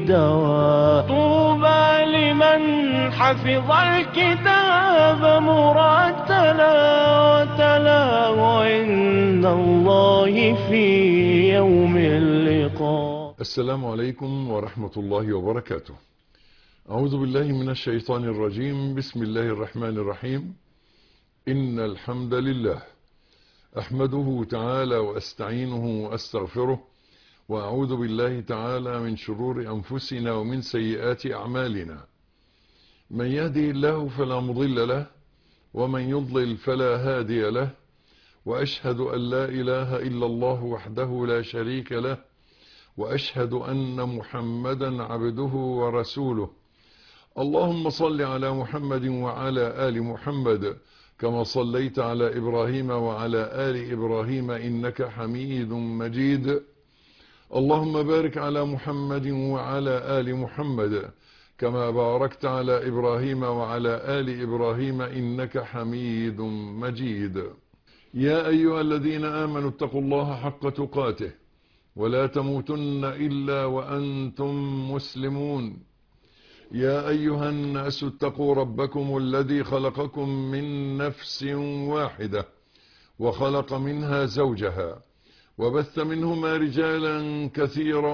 دواء. طوبى لمن حفظ الكتاب مرتلا وتلاه عند الله في يوم اللقاء. السلام عليكم ورحمة الله وبركاته. أعوذ بالله من الشيطان الرجيم. بسم الله الرحمن الرحيم. إن الحمد لله أحمده تعالى وأستعينه وأستغفره، وأعوذ بالله تعالى من شرور أنفسنا ومن سيئات أعمالنا. من يهده الله فلا مضل له، ومن يضلل فلا هادي له، وأشهد أن لا إله إلا الله وحده لا شريك له، وأشهد أن محمدا عبده ورسوله. اللهم صل على محمد وعلى آل محمد كما صليت على إبراهيم وعلى آل إبراهيم إنك حميد مجيد. اللهم بارك على محمد وعلى آل محمد كما باركت على إبراهيم وعلى آل إبراهيم إنك حميد مجيد. يا أيها الذين آمنوا اتقوا الله حق تقاته ولا تموتن إلا وأنتم مسلمون. يا أيها الناس اتقوا ربكم الذي خلقكم من نفس واحدة وخلق منها زوجها وبث منهما رجالا كثيرا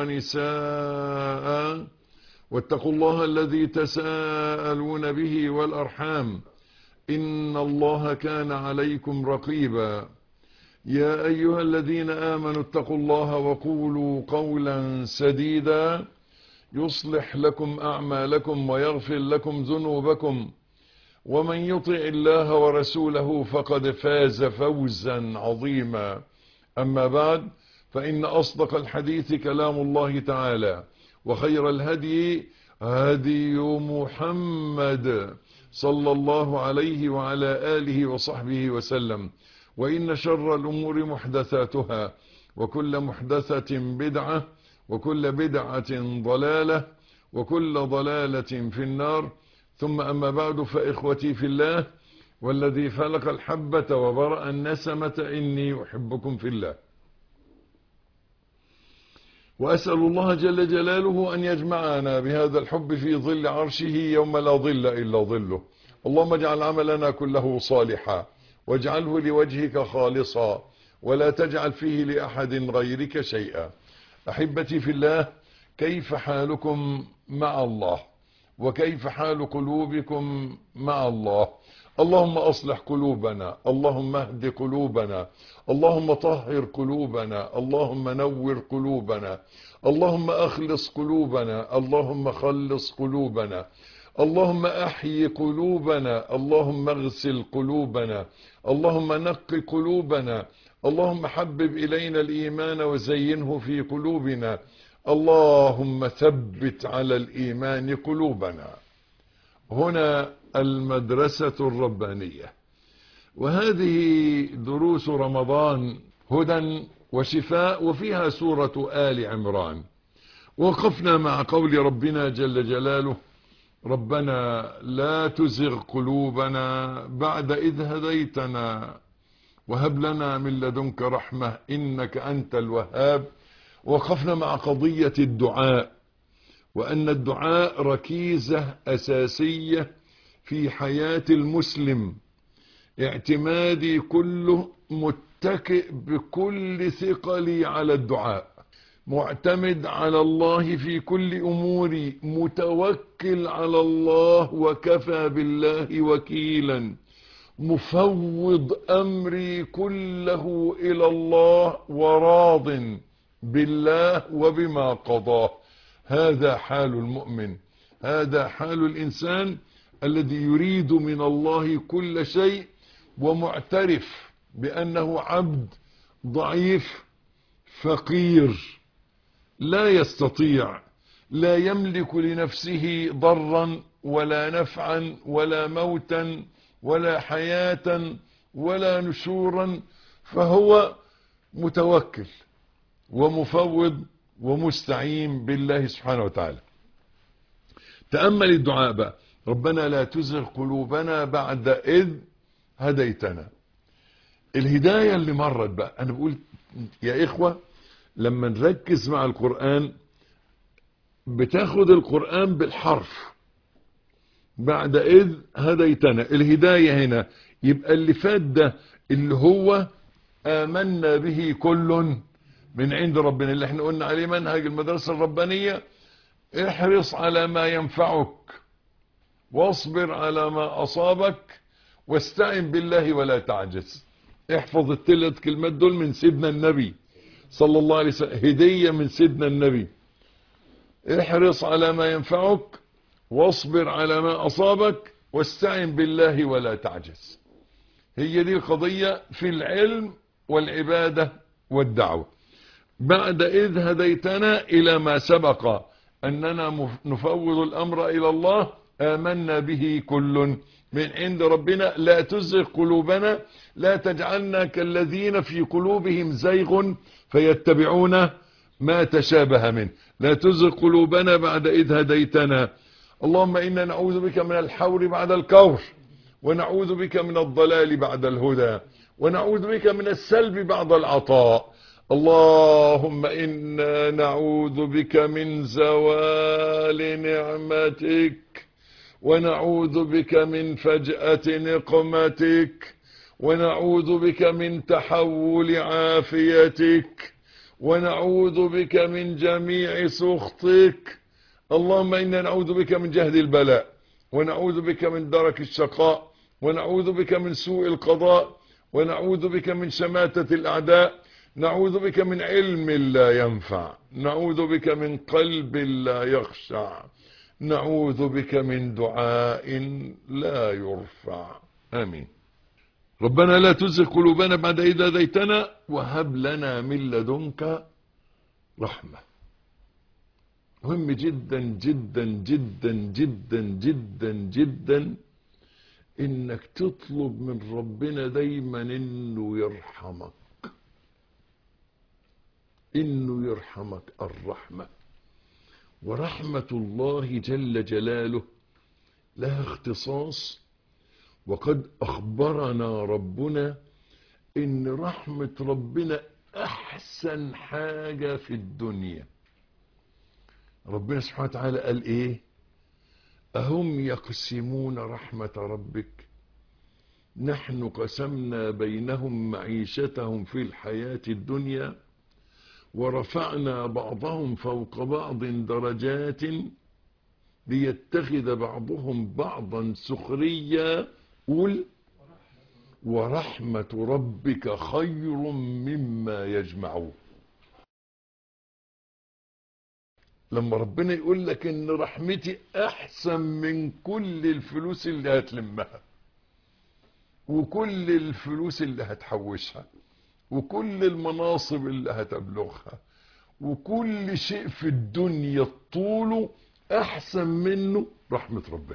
ونساء، واتقوا الله الذي تساءلون به والأرحام إن الله كان عليكم رقيبا. يا أيها الذين آمنوا اتقوا الله وقولوا قولا سديدا يصلح لكم أعمالكم ويغفر لكم ذنوبكم، ومن يطع الله ورسوله فقد فاز فوزا عظيما. أما بعد، فإن أصدق الحديث كلام الله تعالى، وخير الهدي هدي محمد صلى الله عليه وعلى آله وصحبه وسلم. وإن شر الأمور محدثاتها، وكل محدثة بدعة، وكل بدعة ضلالة، وكل ضلالة في النار. ثم أما بعد، فإخوتي في الله والذي فلق الحبة وبرأ النسمة إني أحبكم في الله، وأسأل الله جل جلاله أن يجمعنا بهذا الحب في ظل عرشه يوم لا ظل إلا ظله. اللهم اجعل عملنا كله صالحا، واجعله لوجهك خالصا، ولا تجعل فيه لأحد غيرك شيئا. أحبتي في الله، كيف حالكم مع الله؟ وكيف حال قلوبكم مع الله؟ اللهم أصلح قلوبنا، اللهم اهد قلوبنا، اللهم طهر قلوبنا، اللهم نور قلوبنا، اللهم أخلص قلوبنا، اللهم خلص قلوبنا، اللهم أحيي قلوبنا، اللهم اغسل قلوبنا، اللهم نق قلوبنا، اللهم حبب إلينا الإيمان وزينه في قلوبنا، اللهم ثبت على الإيمان قلوبنا. هنا المدرسة الربانية، وهذه دروس رمضان هدى وشفاء، وفيها سورة آل عمران. وقفنا مع قول ربنا جل جلاله: ربنا لا تزغ قلوبنا بعد إذ هديتنا وهب لنا من لدنك رحمة إنك أنت الوهاب. وقفنا مع قضية الدعاء، وأن الدعاء ركيزة أساسية في حياة المسلم. اعتمادي كله متكئ بكل ثقلي على الدعاء، معتمد على الله في كل أموري، متوكل على الله وكفى بالله وكيلا، مفوض أمري كله إلى الله وراض بالله وبما قضاه. هذا حال المؤمن، هذا حال الإنسان الذي يريد من الله كل شيء، ومعترف بأنه عبد ضعيف فقير لا يستطيع، لا يملك لنفسه ضرا ولا نفعا ولا موتا ولا حياة ولا نشورا، فهو متوكل ومفوض ومستعين بالله سبحانه وتعالى. تأمل الدعاء بقى: ربنا لا تزغ قلوبنا بعد إذ هديتنا. الهداية اللي مرت بقى، أنا بقول يا إخوة لما نركز مع القرآن بتاخد القرآن بالحرف. بعد إذ هديتنا، الهداية هنا يبقى اللي فات ده اللي هو آمنا به كل من عند ربنا، اللي احنا قلنا عليه منهج المدرسة الربانية. احرص على ما ينفعك، واصبر على ما أصابك، واستعن بالله ولا تعجز. احفظ الثلاث كلمات دول من سيدنا النبي صلى الله عليه وسلم، هدية من سيدنا النبي. احرص على ما ينفعك، واصبر على ما أصابك، واستعن بالله ولا تعجز. هي دي القضية في العلم والعبادة والدعوة. بعد إذ هديتنا إلى ما سبق أننا نفوض الأمر إلى الله، آمنا به كل من عند ربنا، لا تزغ قلوبنا، لا تجعلنا كالذين في قلوبهم زيغ فيتبعون ما تشابه منه. لا تزغ قلوبنا بعد إذ هديتنا. اللهم إنا نعوذ بك من الحور بعد الكور، ونعوذ بك من الضلال بعد الهدى، ونعوذ بك من السلب بعد العطاء. اللهم إنا نعوذ بك من زوال نعمتك، ونعوذ بك من فجأة نقمتك، ونعوذ بك من تحول عافيتك، ونعوذ بك من جميع سخطك. اللهم إنا نعوذ بك من جهد البلاء، ونعوذ بك من درك الشقاء، ونعوذ بك من سوء القضاء، ونعوذ بك من شماتة الأعداء، نعوذ بك من علم لا ينفع، نعوذ بك من قلب لا يخشع، نعوذ بك من دعاء لا يرفع. آمين. ربنا لا تزغ قلوبنا بعد إذ هديتنا، وهب لنا من لدنك رحمة. مهم جدا جدا جدا جدا جدا جدا انك تطلب من ربنا دايما انه يرحمك، انه يرحمك. الرحمة ورحمة الله جل جلاله لها اختصاص، وقد اخبرنا ربنا ان رحمة ربنا احسن حاجة في الدنيا. ربنا سبحانه وتعالى قال ايه؟ اهم يقسمون رحمة ربك، نحن قسمنا بينهم معيشتهم في الحياة الدنيا، ورفعنا بعضهم فوق بعض درجات ليتخذ بعضهم بعضا سخريا. قل ورحمة ربك خير مما يجمعون. لما ربنا يقول لك ان رحمتي احسن من كل الفلوس اللي هتلمها، وكل الفلوس اللي هتحوشها، وكل المناصب اللي هتبلغها، وكل شيء في الدنيا طوله احسن منه رحمة ربنا.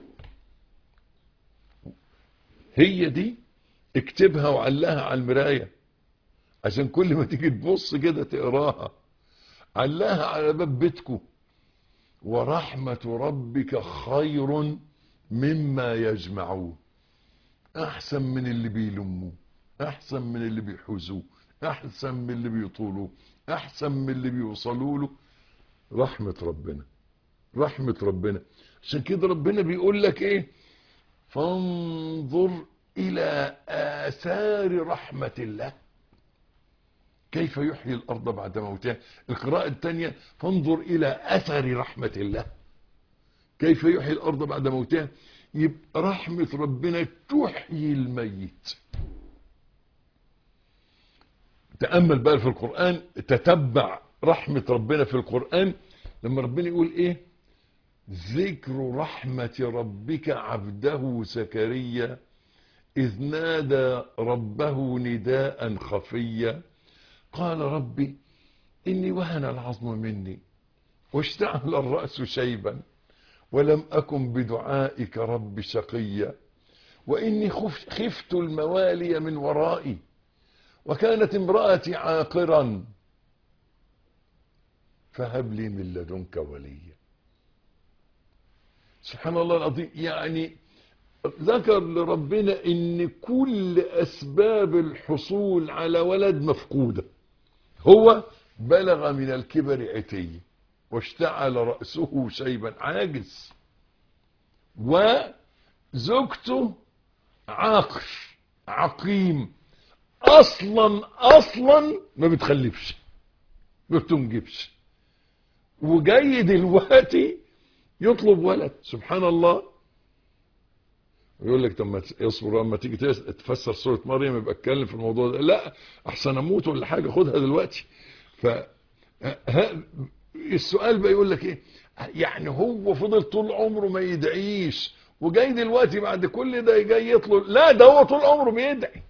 هي دي اكتبها وعلقها على المراية، عشان كل ما تيجي تبص كده تقراها. علقها على باب بيتكم. ورحمة ربك خير مما يجمعون. احسن من اللي بيلموه، احسن من اللي بيحوزوه، احسن من اللي بيطولوه، احسن من اللي بيوصلوا له. رحمة ربنا، رحمة ربنا. عشان كده ربنا بيقول لك ايه؟ فانظر الى آثار رحمة الله كيف يحيي الارض بعد موتها. القراءة الثانية فانظر الى اثر رحمة الله كيف يحيي الارض بعد موتها. يبقى رحمة ربنا تحيي الميت. تأمل بقى في القرآن، تتبع رحمة ربنا في القرآن. لما ربنا يقول ايه؟ ذكر رحمة ربك عبده زكريا إذ نادى ربه نداء خفيا قال ربي إني وهن العظم مني واشتعل الرأس شيبا ولم أكن بدعائك رب شقيا وإني خفت الموالي من ورائي وكانت امرأتي عاقرا فهب لي من لدنك وليا. سبحان الله العظيم. يعني ذكر لربنا ان كل اسباب الحصول على ولد مفقودة. هو بلغ من الكبر عتي واشتعل رأسه شيبا، عاجز. وزوجته عاقر عقيم، اصلا ما بتخلفش، ما بتنجبش، وجاي دلوقتي يطلب ولد. سبحان الله. يقول لك طب ما يصبر اما تيجي تفسر سوره مريم يبقى اتكلم في الموضوع ده. لا، احسن اموت ولا حاجه، خدها دلوقتي. ف السؤال بقى يقول لك ايه؟ يعني هو فضل طول عمره ما يدعيش، وجاي دلوقتي بعد كل ده جاي يطلب؟ لا، ده هو طول عمره بيدعي،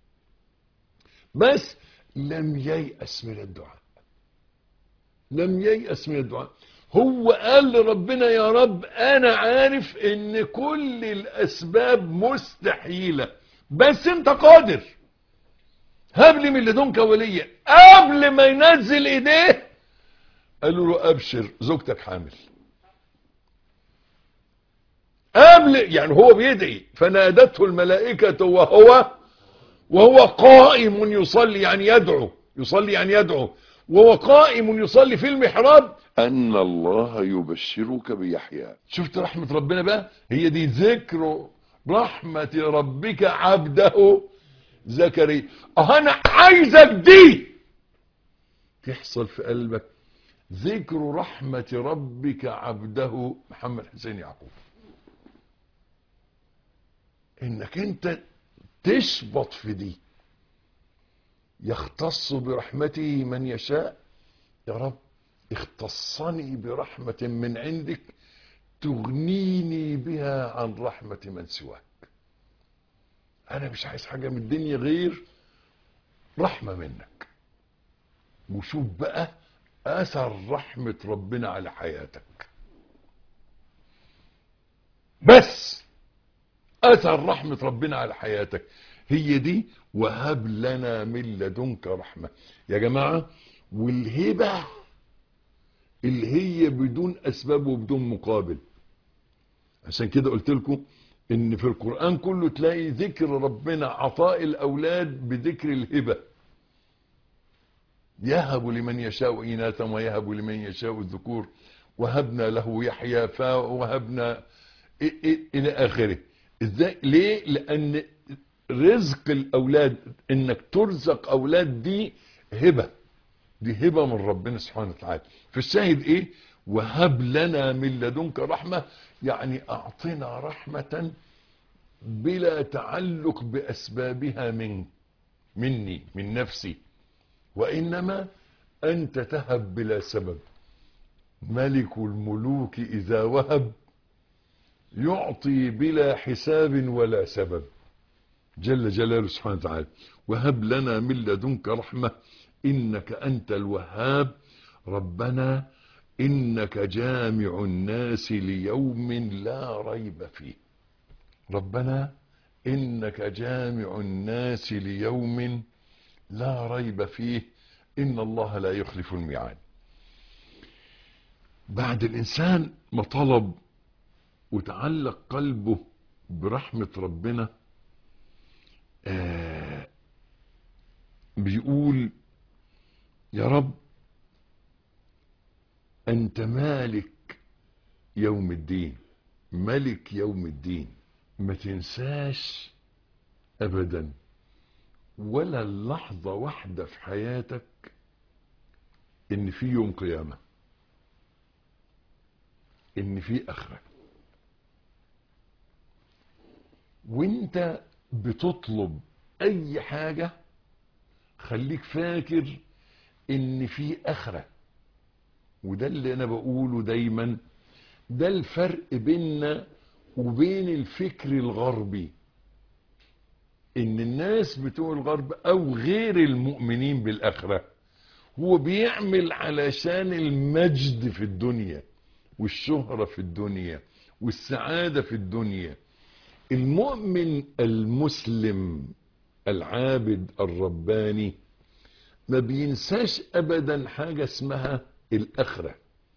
بس لم ييأس من الدعاء. لم ييأس من الدعاء. هو قال لربنا يا رب انا عارف ان كل الاسباب مستحيلة، بس انت قادر، هب لي من لدنك وليا. قبل ما ينزل ايديه قالوا له ابشر زوجتك حامل. قبل يعني هو بيدعي فنادته الملائكة وهو قائم يصلي، يعني يدعو، يصلي يعني يدعو، وهو قائم يصلي في المحراب أن الله يبشرك بيحيى. شفت رحمة ربنا بقى؟ هي دي ذكر رحمة ربك عبده زكريا. أنا عايزك دي تحصل في قلبك، ذكر رحمة ربك عبده محمد حسين يعقوب، انك انت تشبط في دي. يختص برحمته من يشاء. يا رب اختصني برحمة من عندك تغنيني بها عن رحمة من سواك. انا مش عايز حاجة من الدنيا غير رحمة منك. وشوف بقى اثر رحمة ربنا على حياتك، بس اثر رحمة ربنا على حياتك هي دي. وهب لنا من لدنك رحمة يا جماعة. والهبة اللي هي بدون اسباب وبدون مقابل. عشان كده قلت لكم ان في القرآن كله تلاقي ذكر ربنا عطاء الاولاد بذكر الهبة. يهب لمن يشاء إناثا ويهب لمن يشاء الذكور وهبنا له يحيى وهبنا الى اخره. ازاي؟ ليه؟ لان رزق الاولاد، انك ترزق اولاد، دي هبة، دي هبة من ربنا سبحانه وتعالى. فالشاهد ايه؟ وهب لنا من لدنك رحمة، يعني اعطنا رحمة بلا تعلق باسبابها مني من نفسي، وانما انت تهب بلا سبب. ملك الملوك اذا وهب يعطي بلا حساب ولا سبب، جل جلاله سبحانه وتعالى. وهب لنا من لدنك رحمة إنك أنت الوهاب. ربنا إنك جامع الناس ليوم لا ريب فيه. ربنا إنك جامع الناس ليوم لا ريب فيه إن الله لا يخلف الميعاد. بعد الإنسان ما طلب وتعلق قلبه برحمة ربنا، بيقول يا رب أنت مالك يوم الدين، ملك يوم الدين. ما تنساش أبدا ولا لحظة واحدة في حياتك إن في يوم قيامة، إن في آخرة. وانت بتطلب اي حاجة خليك فاكر ان في اخرة. وده اللي انا بقوله دايما، ده الفرق بيننا وبين الفكر الغربي. ان الناس بتوع الغرب او غير المؤمنين بالاخرة هو بيعمل علشان المجد في الدنيا والشهرة في الدنيا والسعادة في الدنيا. المؤمن المسلم العابد الرباني ما بينساش ابدا حاجة اسمها الاخرة،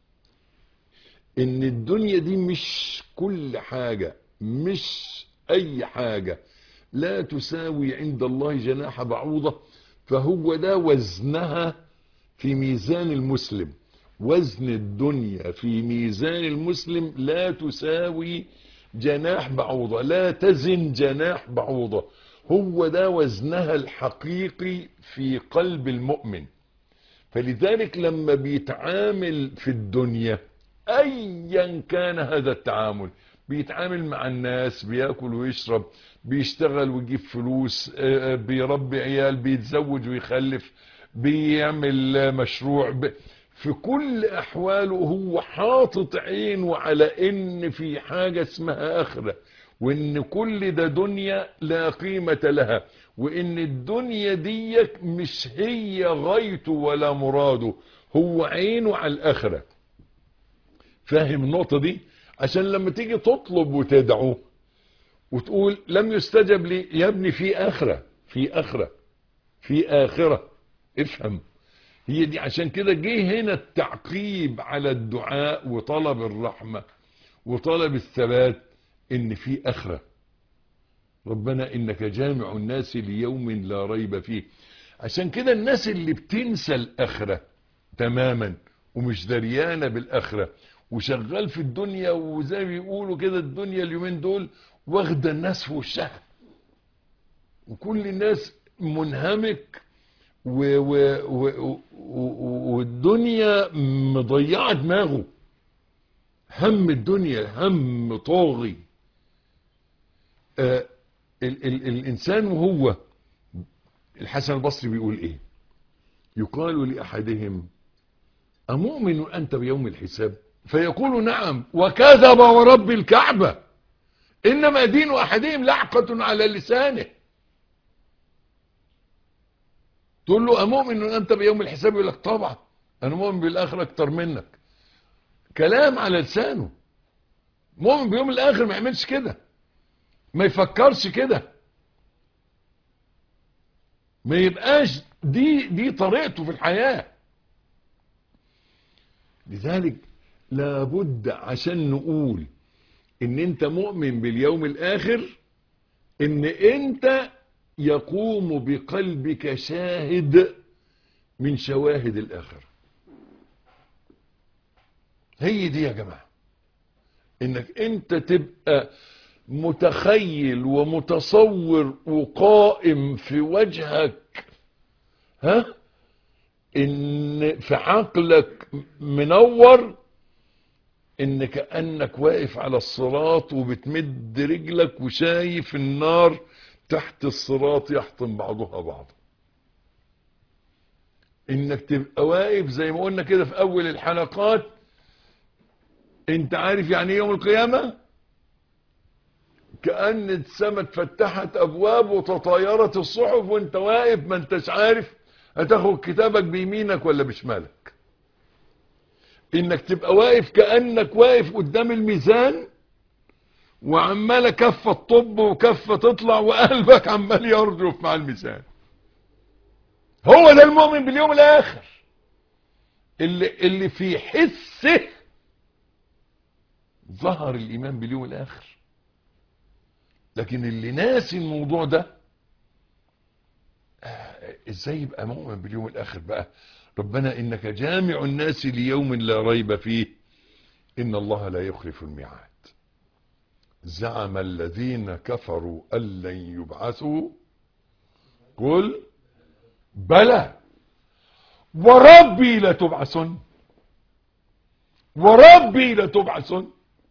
ان الدنيا دي مش كل حاجة، مش اي حاجة، لا تساوي عند الله جناح بعوضة. فهو ده وزنها في ميزان المسلم. وزن الدنيا في ميزان المسلم لا تساوي جناح بعوضة، لا تزن جناح بعوضة. هو ده وزنها الحقيقي في قلب المؤمن. فلذلك لما بيتعامل في الدنيا ايا كان هذا التعامل، بيتعامل مع الناس، بياكل ويشرب، بيشتغل ويجيب فلوس، بيربي عيال، بيتزوج ويخلف، بيعمل مشروع، في كل احواله هو حاطط عينه على ان في حاجة اسمها اخرة، وان كل ده دنيا لا قيمة لها، وان الدنيا دي مش هي غايته ولا مراده، هو عينه على الاخرة. فاهم النقطة دي؟ عشان لما تيجي تطلب وتدعو وتقول لم يستجب لي، يا ابني في اخرة، في اخرة، في اخرة. افهم، هي دي. عشان كده جه هنا التعقيب على الدعاء وطلب الرحمة وطلب الثبات، ان في اخرة. ربنا انك جامع الناس ليوم لا ريب فيه. عشان كده الناس اللي بتنسى الاخرة تماما ومش دريانة بالاخرة وشغال في الدنيا، وزي ما بيقولوا كده الدنيا اليومين دول واخدة الناس في وشها، وكل الناس منهمك والدنيا مضيعة دماغه، هم الدنيا هم طاغي. الانسان وهو، الحسن البصري بيقول ايه؟ يقال لأحدهم أمؤمن أنت بيوم الحساب؟ فيقول نعم، وكذب ورب الكعبة، إنما دين أحدهم لعقة على لسانه. تقول له أمؤمن أنت بيوم الحساب؟ يقول لك طبعا أنا مؤمن بالآخر أكتر منك. كلام على لسانه. مؤمن بيوم الآخر ما يعملش كده، ما يفكرش كده، ما يبقاش دي طريقته في الحياة. لذلك لابد عشان نقول ان انت مؤمن باليوم الاخر، ان انت يقوم بقلبك شاهد من شواهد الاخرة. هي دي يا جماعة، انك انت تبقى متخيل ومتصور وقائم في وجهك، ان في عقلك منور، ان كأنك واقف على الصراط وبتمد رجلك وشايف النار تحت الصراط يحطم بعضها بعضا. انك تبقى واقف زي ما قلنا كده في اول الحلقات، انت عارف يعني ايه يوم القيامة؟ كأن السماء اتفتحت ابواب وتطايرت الصحف وانت واقف ما انتش عارف هتاخد كتابك بيمينك ولا بشمالك. انك تبقى واقف كأنك واقف قدام الميزان وعمالة كفة تطب وكفة تطلع وقلبك عمال يرجف مع الميزان. هو ده المؤمن باليوم الاخر، اللي في حسه ظهر الايمان باليوم الاخر. لكن اللي ناسي الموضوع ده ازاي يبقى مؤمن باليوم الاخر بقى؟ ربنا انك جامع الناس ليوم لا ريب فيه ان الله لا يخلف الميعاد. زعم الذين كفروا أن لن يبعثوا قل بلى وربي لتبعثن، وربي لتبعثن.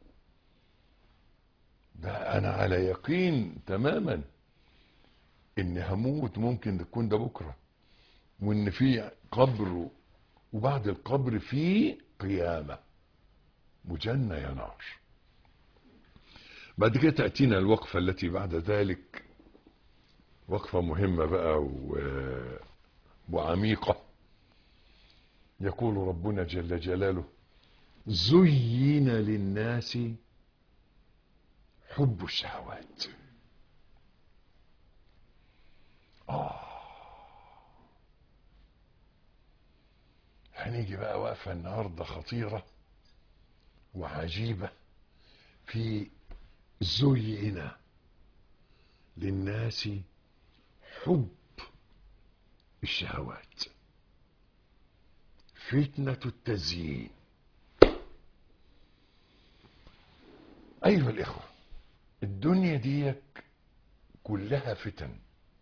ده انا على يقين تماما ان هموت ممكن تكون ده بكرة، وان في قبر وبعد القبر في قيامة وجنة يا نار. بعد كده تأتينا الوقفة التي بعد ذلك، وقفة مهمة بقى وعميقة. يقول ربنا جل جلاله زين للناس حب الشهوات. هنيجي بقى وقفة النهاردة خطيرة وعجيبة في زين للناس حب الشهوات. فتنة التزيين. أيها الإخوة، الدنيا دي كلها فتن،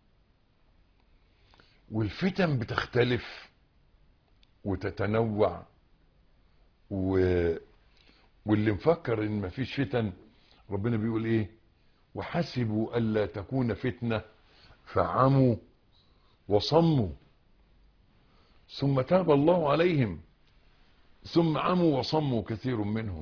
والفتن بتختلف وتتنوع، واللي مفكر ان مفيش فتن ربنا بيقول ايه؟ وحسبوا ألا تكون فتنة فعموا وصموا ثم تاب الله عليهم ثم عموا وصموا كثير منهم.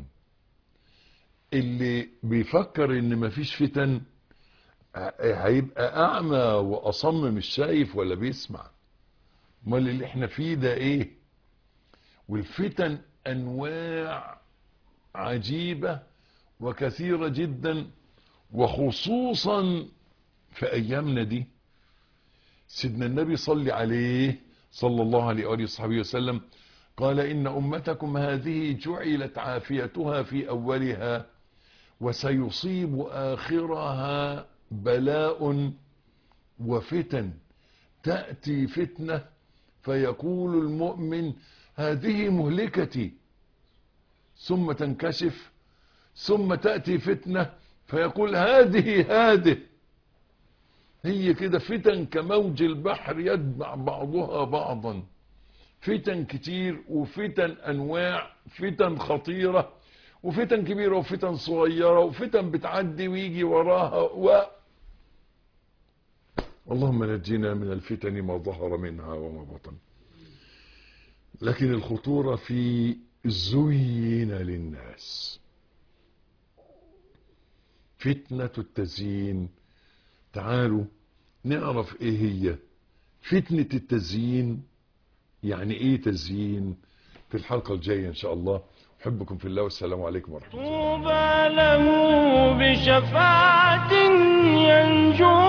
اللي بيفكر ان مفيش فتن هيبقى اعمى واصم، مش شايف ولا بيسمع. امال اللي احنا فيه ده ايه؟ والفتن انواع عجيبة وكثيرة جدا، وخصوصا في ايامنا دي. سيدنا النبي صلى الله عليه وآله وصحبه وسلم قال: إن أمتكم هذه جعلت عافيتها في أولها وسيصيب آخرها بلاء وفتن. تأتي فتنة فيقول المؤمن: هذه مهلكتي، ثم تنكشف، ثم تأتي فتنة فيقول: هذه. هي كده فتن كموج البحر يتبع بعضها بعضا. فتن كتير، وفتن انواع، فتن خطيرة وفتن كبيرة وفتن صغيرة وفتن بتعدي ويجي وراها اللهم نجينا من الفتن ما ظهر منها وما بطن. لكن الخطورة في زين للناس فتنة التزيين. تعالوا نعرف ايه هي فتنة التزيين، يعني ايه تزيين، في الحلقة الجاية ان شاء الله. احبكم في الله، والسلام عليكم ورحمة الله. طوبى له بشفاعة ينجو